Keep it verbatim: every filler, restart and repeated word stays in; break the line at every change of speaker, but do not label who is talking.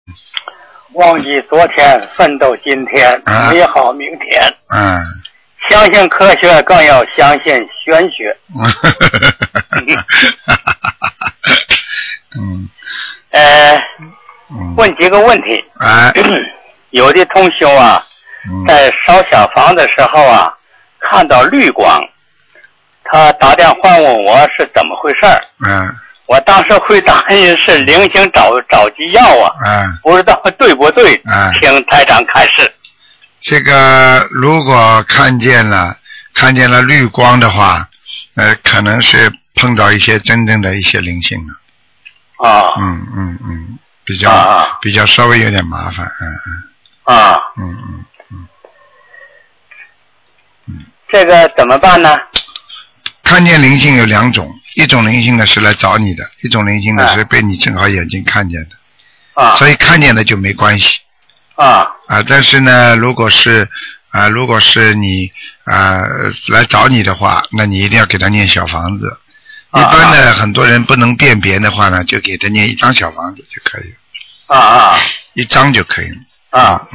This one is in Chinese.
忘记昨天，奋斗今天，
啊
美好明天。
嗯。
相信科学，更要相信玄学。
嗯。
呃，
嗯
问几个问题。
哎。
有的同学啊，
嗯、
在烧小房的时候啊，看到绿光，他打电话问我是怎么回事儿。
嗯。
我当时回答是灵性找找急药啊。
嗯。
不知道对不对？
嗯。
请台长开示。
这个如果看见了看见了绿光的话，呃，可能是碰到一些真正的一些灵性了。
啊。
嗯嗯嗯，比较、
啊、
比较稍微有点麻烦，嗯嗯。
啊。
嗯嗯嗯。嗯。
这个怎么办呢？
看见灵性有两种，一种灵性呢是来找你的，一种灵性呢是被你正好眼睛看见的。
啊。
所以看见的就没关系。
啊。
啊，但是呢，如果是啊，如果是你啊来找你的话，那你一定要给他念小房子。一般的、啊、很多人不能辨别的话呢，就给他念一张小房子就可以了。
啊啊。
一张就可以了。
啊。